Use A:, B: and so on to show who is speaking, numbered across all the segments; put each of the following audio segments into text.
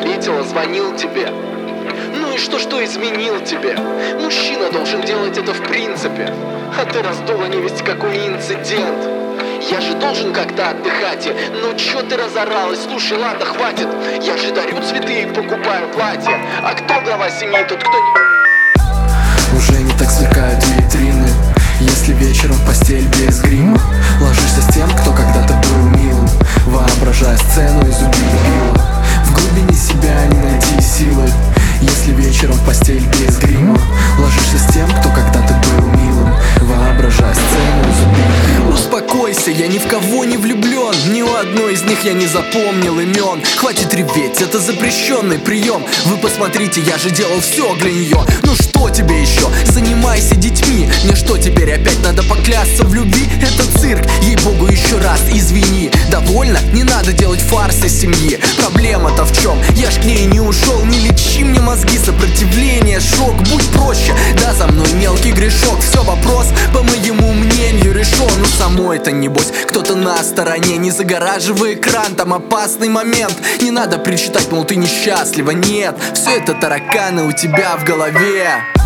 A: ответила, звонил тебе. Ну и что изменил тебе? Мужчина должен делать это в принципе. А ты раздула невесть какой инцидент. Я же должен как-то отдыхать. Ну чё ты разоралась? Слушай, ладно, хватит. Я же дарю цветы и покупаю платье. А кто глава семьи? Тот, кто не...
B: Уже не так сверкают витрины, если вечером в постель без грима ложишься с тем, кто когда-то был милым, воображая сцену из убийства. В глубине себя не найти силы, если вечером в постель без грима ложишься с тем, кто когда-то был милым, воображая сцену из убийства. Успокойся, я ни в кого не влюблен, ни у одной из них я не запомнил имен. Хватит реветь, это запрещенный прием. Вы посмотрите, я же делал все для нее. Ну что тебе еще? Занимайся детьми. Мне что теперь опять надо поклясться в любви? Это цирк, ей-богу, еще раз извини. Довольно? Не надо делать фарс из семьи. Проблема-то в чем? Я ж к ней не ушел. Не лечи мне мозги, сопротивление, шок. Будь проще, да, за мной мелкий грешок. Все вопрос, по моему мнению, решен. Ну самой-то небось кто-то на стороне. Не загораживай экран, там опасный момент. Не надо причитать, мол, ты несчастлива. Нет, все это тараканы у тебя в голове.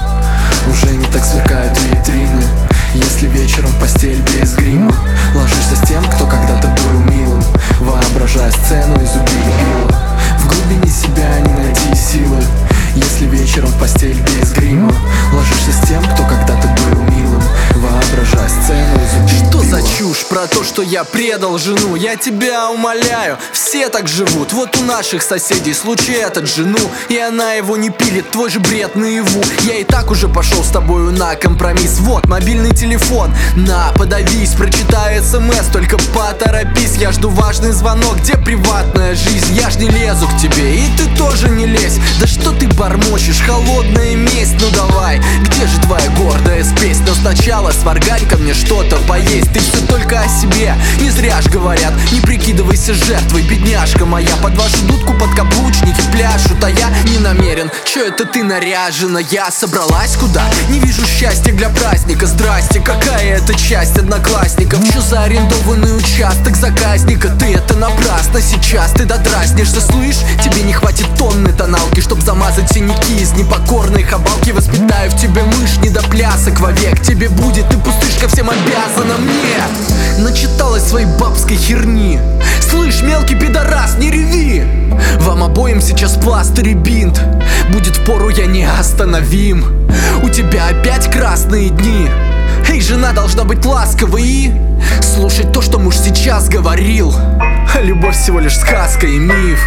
B: Уже не так сверкают витрины, если вечером в постель без грима ложишься с тем, кто когда-то был милым, воображая сцену из убийства. В глубине себя не найти силы, если вечером в постель без грима ложишься с тем, кто когда-то был милым, воображая сцену из убийства. Что за чушь про то, что я предал жену? Я тебя умоляю, все так живут. Вот у наших соседей случай этот жену, и она его не пилит, твой же бред наяву. Я и так уже пошел с тобою на компромисс. Вот мобильный телефон, на, подавись, прочитай смс, только поторопись. Я жду важный звонок, где приватная жизнь? Я ж не лезу к тебе, и ты тоже не лезь. Да что ты бормочешь, холодная месть, ну давай. Где же твоя гордая спесь? Но сначала сваргань ко мне что-то поесть. Ты все только о себе, не зря ж говорят, не прикидывайся жертвой, бедняжка моя. Под вашу дудку подкаблучники пляшут, а я не намерен. Че это ты наряжена? Я собралась куда? Не вижу счастья для праздника. Здрасте, какая это часть одноклассников? Че за арендованный участок заказника? Ты это напрасно сейчас, ты додразнишься, слышь? Тебе не хватит тонны тоналки, чтоб замазать синяки из непокорной хабалки. Воспитаю в тебе мышь не до плясок вовек. Тебе будет, ты пустышка всем обязана мне. Начиталась своей бабской херни. Слышь, мелкий пидорас, не реви. Вам обоим сейчас пластырь и бинт. Будет впору, я неостановим. У тебя опять красные дни. Эй, жена должна быть ласковой и слушать то, что муж сейчас говорил. А любовь всего лишь сказка и миф.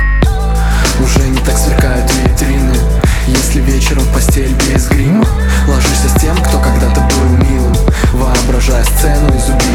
B: Уже не так сверкают витрины, если вечером в постель без грима ложишься с тем, кто когда-то был милым, воображая сцену из убийства.